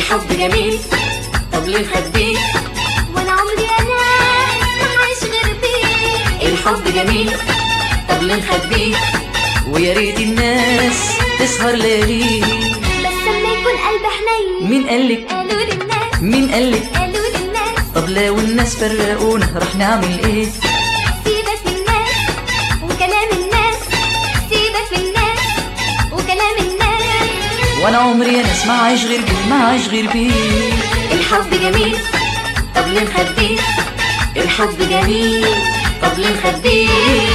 الحب جميل، طب ليه نخبيه؟ وانا عمري انا ما عايش غير بيه. الحب جميل، طب ليه نخبيه؟ ويا ريت الناس تسهر لياليه. بس لما يكون قلب حنين. مين قالك؟ قالوا للناس. مين قالك؟ قالوا للناس. طب لو الناس فرقونا راح نعمل ايه؟ سيبك من الناس وكلام الناس، سيبك من الناس وكلام الناس. وانا عمري انا ما عايش غير بيه، ما عايش غير بيه. الحب جميل، طب ليه نخبيه؟ الحب جميل، طب ليه نخبيه؟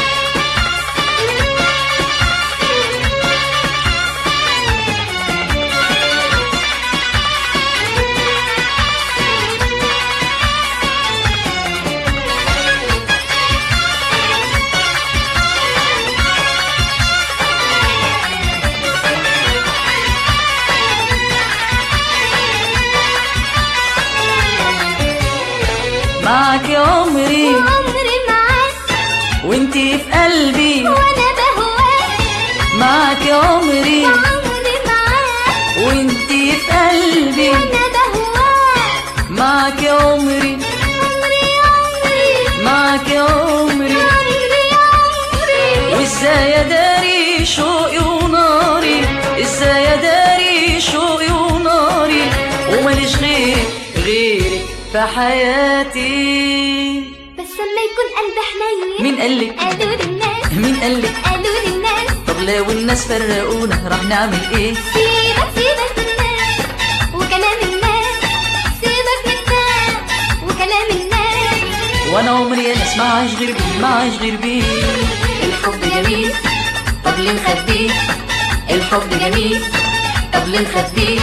معاك يا عمري وعمري معاك وانتي في قلبي، وانا بهواك. معاك يا عمري وعمري معاك وانتي في قلبي، وانا بهواك. معاك يا عمري، عمري عمري معاك يا عمري. عمري عمري. وازاي اداري شوقي وناري، ازاي اداري شوقي وناري، وماليش غيرك في حياتي. بس لما يكون قلب حنين. مين قالك؟ قالوا للناس. مين قالك؟ قالوا للناس. طب لو الناس فرقونا راح نعمل ايه؟ سيبك من الناس وكلام الناس، سيبك من الناس وكلام الناس. وانا عمري انا ما عايش غير بيه، ما عايش غير بيه. الحب جميل، طب ليه نخبيه؟ الحب جميل، طب ليه نخبيه؟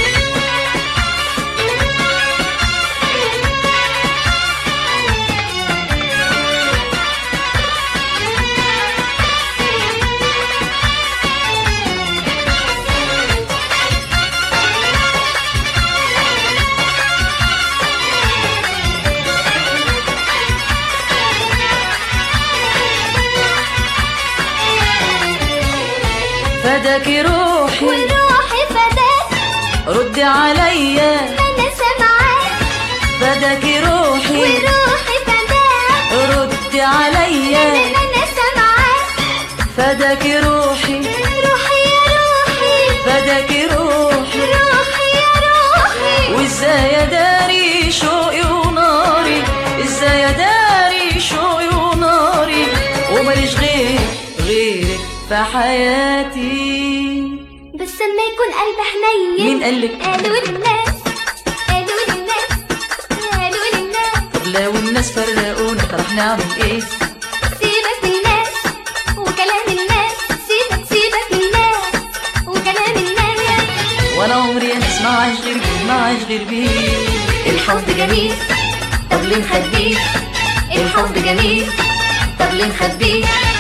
فداكي روحي وروحي فداك. ردي عليا، انا سامعاك. فداكي روحي وروحي فداك. ردي عليا، انا سامعاك. فداكي روحي روحي يا روحي. فداكي روحي. روحي يا روحي. وازاي اداري شوقي وناري، ازاي اداري شوقي وناري، وماليش غيرك في حياتي. بس لما يكون قلب حنين. مين قالك؟ قالوا للناس. قالوا للناس. قالوا للناس. طب لو الناس فرقونا راح نعمل ايه؟ سيبك من الناس وكلام الناس، سيبك من الناس وكلام الناس. وانا عمري انا ما عايش غير بيه، ما عايش غير بيه. الحب جميل، طب ليه نخبيه؟ الحب جميل، طب ليه نخبيه؟